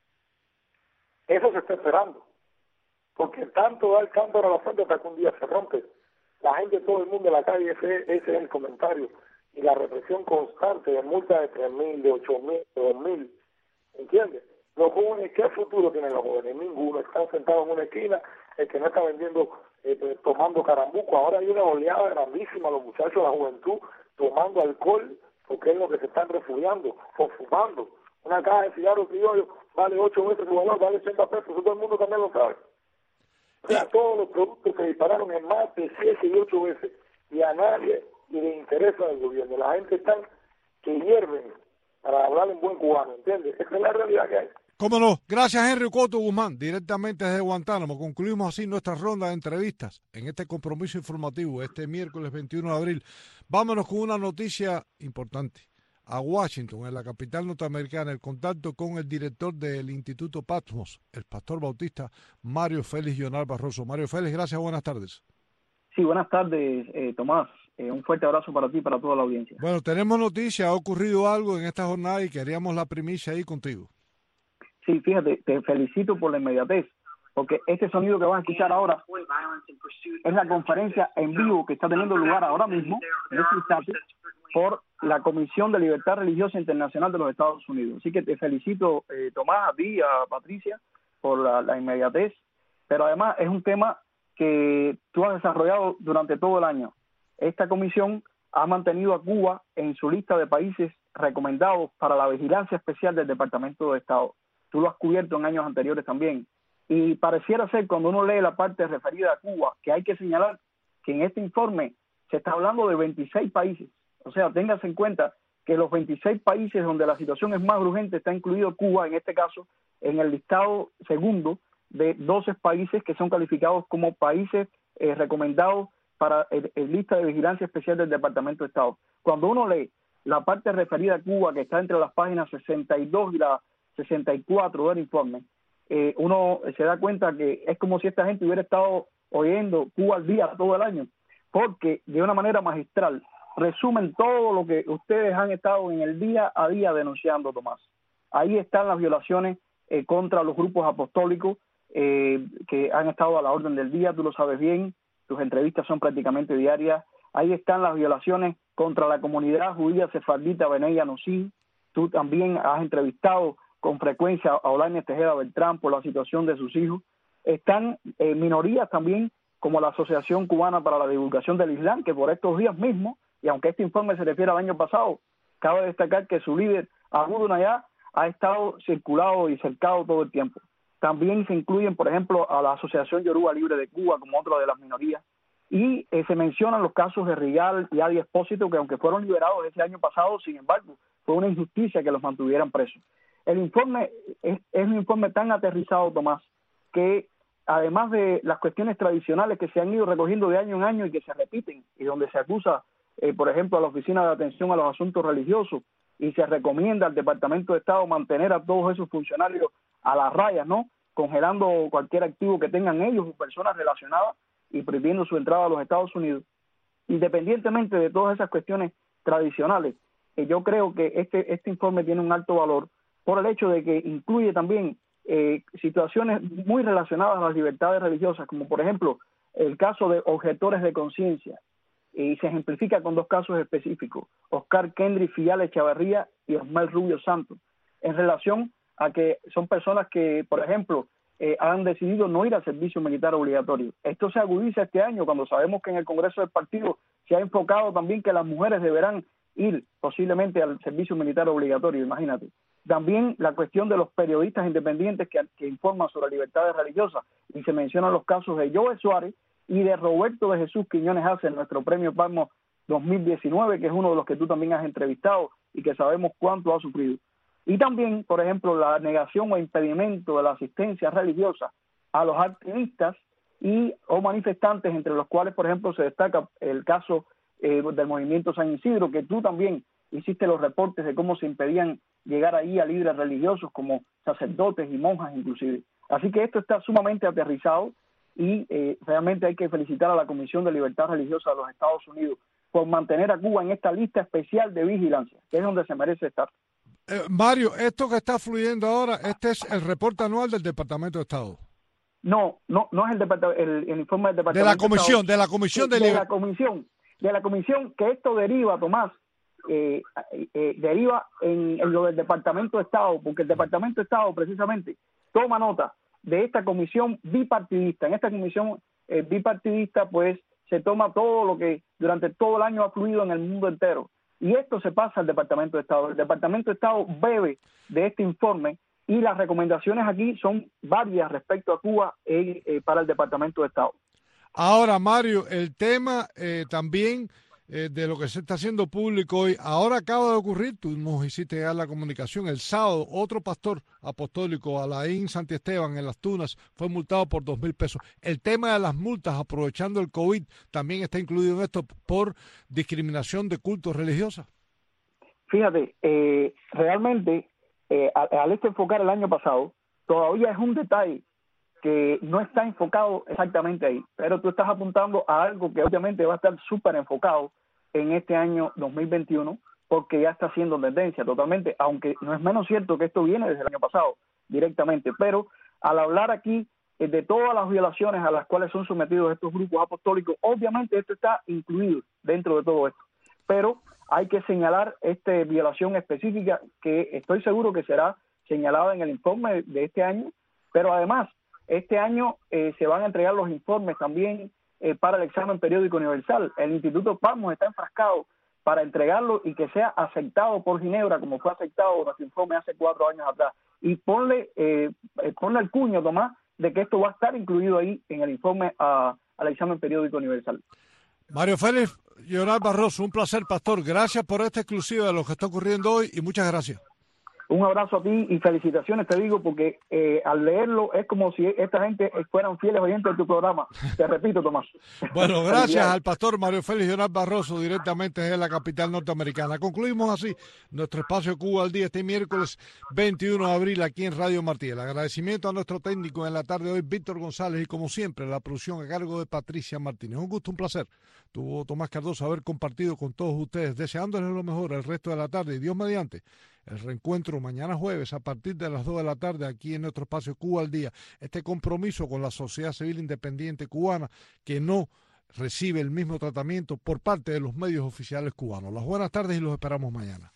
Eso se está esperando, porque tanto da el cántaro a la fuente hasta que un día se rompe. La gente, todo el mundo en la calle, ese es el comentario. Y la represión constante de multas de 3.000, de 8.000, de 2.000, ¿entiendes? Los jóvenes, ¿qué futuro tienen los jóvenes? Ninguno. Están sentados en una esquina, el que no está vendiendo, tomando carambuco. Ahora hay una oleada grandísima, los muchachos, la juventud, tomando alcohol, porque es lo que se están refugiando, o fumando. Una caja de cigarros criollos vale 8 veces su valor, vale 80 pesos, eso todo el mundo también lo sabe. O sea, todos los productos se dispararon en más de 7 y 8 veces, y a nadie le interesa del gobierno. La gente está que hierven, para hablar en buen cubano, ¿entiendes? Esa es la realidad que hay. ¿Cómo no? Gracias, Henry Coto Guzmán, directamente desde Guantánamo. Concluimos así nuestra ronda de entrevistas en este compromiso informativo, este miércoles 21 de abril. Vámonos con una noticia importante. A Washington, en la capital norteamericana, el contacto con el director del Instituto Patmos, el pastor bautista Mario Félix Jonal Barroso. Mario Félix, gracias, buenas tardes. Sí, buenas tardes, Tomás. Un fuerte abrazo para ti y para toda la audiencia. Bueno, tenemos noticias, ha ocurrido algo en esta jornada y queríamos la primicia ahí contigo. Sí, fíjate, te felicito por la inmediatez, porque este sonido que van a escuchar ahora es la conferencia en vivo que está teniendo lugar ahora mismo, en este instante, por la Comisión de Libertad Religiosa Internacional de los Estados Unidos. Así que te felicito, Tomás, a ti y a Patricia, por la inmediatez, pero además es un tema que tú has desarrollado durante todo el año. Esta comisión ha mantenido a Cuba en su lista de países recomendados para la vigilancia especial del Departamento de Estado. Tú lo has cubierto en años anteriores también. Y pareciera ser, cuando uno lee la parte referida a Cuba, que hay que señalar que en este informe se está hablando de 26 países. O sea, téngase en cuenta que los 26 países donde la situación es más urgente está incluido Cuba, en este caso, en el listado segundo de 12 países que son calificados como países recomendados para el lista de vigilancia especial del Departamento de Estado. Cuando uno lee la parte referida a Cuba, que está entre las páginas 62 y la 64 del informe, uno se da cuenta que es como si esta gente hubiera estado oyendo Cuba al día todo el año, porque de una manera magistral resumen todo lo que ustedes han estado en el día a día denunciando, Tomás. Ahí están las violaciones contra los grupos apostólicos que han estado a la orden del día, tú lo sabes bien, tus entrevistas son prácticamente diarias. Ahí están las violaciones contra la comunidad judía sefardita Benei Anosim. Tú también has entrevistado con frecuencia a Olaine Tejeda Beltrán por la situación de sus hijos. Están minorías también, como la Asociación Cubana para la Divulgación del Islam, que por estos días mismos, y aunque este informe se refiere al año pasado, cabe destacar que su líder, Abu Nayá, ha estado circulado y cercado todo el tiempo. También se incluyen, por ejemplo, a la Asociación Yoruba Libre de Cuba como otra de las minorías. Y se mencionan los casos de Rigal y Adi Espósito, que aunque fueron liberados ese año pasado, sin embargo, fue una injusticia que los mantuvieran presos. El informe es un informe tan aterrizado, Tomás, que además de las cuestiones tradicionales que se han ido recogiendo de año en año y que se repiten, y donde se acusa, por ejemplo, a la Oficina de Atención a los Asuntos Religiosos, y se recomienda al Departamento de Estado mantener a todos esos funcionarios a las rayas, ¿no?, congelando cualquier activo que tengan ellos o personas relacionadas y prohibiendo su entrada a los Estados Unidos. Independientemente de todas esas cuestiones tradicionales, yo creo que este informe tiene un alto valor por el hecho de que incluye también situaciones muy relacionadas a las libertades religiosas, como por ejemplo el caso de objetores de conciencia, y se ejemplifica con dos casos específicos, Oscar Kendry Fial Echavarría y Osmel Rubio Santos, en relación a que son personas que, por ejemplo, han decidido no ir al servicio militar obligatorio. Esto se agudiza este año cuando sabemos que en el Congreso del partido se ha enfocado también que las mujeres deberán ir posiblemente al servicio militar obligatorio, imagínate. También la cuestión de los periodistas independientes que informan sobre libertades religiosas, y se mencionan los casos de Joe Suárez y de Roberto de Jesús Quiñones Hace, nuestro premio Palmo 2019, que es uno de los que tú también has entrevistado y que sabemos cuánto ha sufrido. Y también, por ejemplo, la negación o impedimento de la asistencia religiosa a los activistas o manifestantes, entre los cuales, por ejemplo, se destaca el caso del movimiento San Isidro, que tú también hiciste los reportes de cómo se impedían llegar ahí a líderes religiosos como sacerdotes y monjas inclusive. Así que esto está sumamente aterrizado y realmente hay que felicitar a la Comisión de Libertad Religiosa de los Estados Unidos por mantener a Cuba en esta lista especial de vigilancia, que es donde se merece estar. Mario, esto que está fluyendo ahora, este es el reporte anual del Departamento de Estado. No es el informe del Departamento de la Comisión, de la Comisión de la Comisión, que esto deriva, Tomás, deriva en lo del Departamento de Estado, porque el Departamento de Estado precisamente toma nota de esta comisión bipartidista. En esta comisión bipartidista, pues, se toma todo lo que durante todo el año ha fluido en el mundo entero. Y esto se pasa al Departamento de Estado. El Departamento de Estado bebe de este informe y las recomendaciones aquí son varias respecto a Cuba para el Departamento de Estado. Ahora, Mario, el tema también de lo que se está haciendo público hoy, ahora acaba de ocurrir, tú nos hiciste llegar la comunicación, el sábado otro pastor apostólico, Alain Santiesteban, en Las Tunas, fue multado por 2,000 pesos. El tema de las multas, aprovechando el COVID, también está incluido en esto por discriminación de cultos religiosos. Fíjate, realmente, al enfocar el año pasado, todavía es un detalle que no está enfocado exactamente ahí, pero tú estás apuntando a algo que obviamente va a estar súper enfocado en este año 2021, porque ya está haciendo tendencia totalmente, aunque no es menos cierto que esto viene desde el año pasado directamente, pero al hablar aquí de todas las violaciones a las cuales son sometidos estos grupos apostólicos, obviamente esto está incluido dentro de todo esto, pero hay que señalar esta violación específica que estoy seguro que será señalada en el informe de este año, pero además este año se van a entregar los informes también para el examen periódico universal. El Instituto Palmos está enfrascado para entregarlo y que sea aceptado por Ginebra, como fue aceptado nuestro informe hace 4 años atrás. Y ponle el cuño, Tomás, de que esto va a estar incluido ahí en el informe al examen periódico universal. Mario Félix Llorar Barroso, un placer, pastor. Gracias por esta exclusiva de lo que está ocurriendo hoy y muchas gracias. Un abrazo a ti y felicitaciones, te digo, porque al leerlo es como si esta gente fueran fieles oyentes de tu programa. Te repito, Tomás. Bueno, gracias al pastor Mario Félix Llorar Barroso, directamente desde la capital norteamericana. Concluimos así nuestro espacio Cuba al Día este miércoles 21 de abril aquí en Radio Martí. El agradecimiento a nuestro técnico en la tarde de hoy, Víctor González, y como siempre, la producción a cargo de Patricia Martínez. Un gusto, un placer. Tuvo Tomás Cardoso haber compartido con todos ustedes, deseándoles lo mejor el resto de la tarde y Dios mediante. El reencuentro mañana jueves a partir de las 2 de la tarde aquí en nuestro espacio Cuba al Día. Este compromiso con la sociedad civil independiente cubana que no recibe el mismo tratamiento por parte de los medios oficiales cubanos. Las buenas tardes y los esperamos mañana.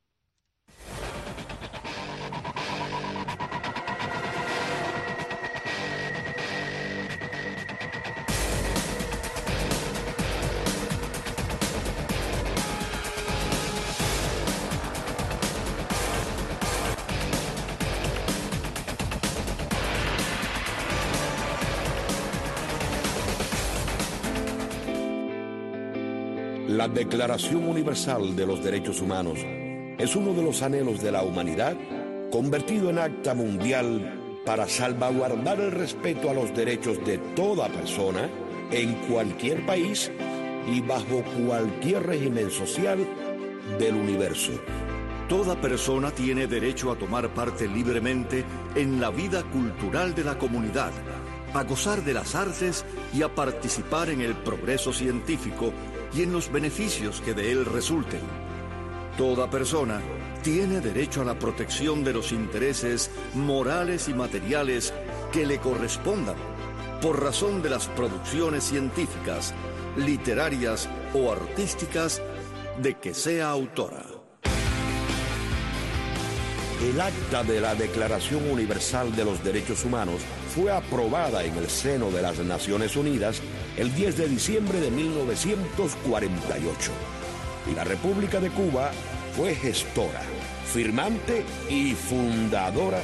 La Declaración Universal de los Derechos Humanos es uno de los anhelos de la humanidad convertido en acta mundial para salvaguardar el respeto a los derechos de toda persona en cualquier país y bajo cualquier régimen social del universo. Toda persona tiene derecho a tomar parte libremente en la vida cultural de la comunidad, a gozar de las artes y a participar en el progreso científico y en los beneficios que de él resulten. Toda persona tiene derecho a la protección de los intereses morales y materiales que le correspondan por razón de las producciones científicas, literarias o artísticas de que sea autora. El acta de la Declaración Universal de los Derechos Humanos fue aprobada en el seno de las Naciones Unidas el 10 de diciembre de 1948. Y la República de Cuba fue gestora, firmante y fundadora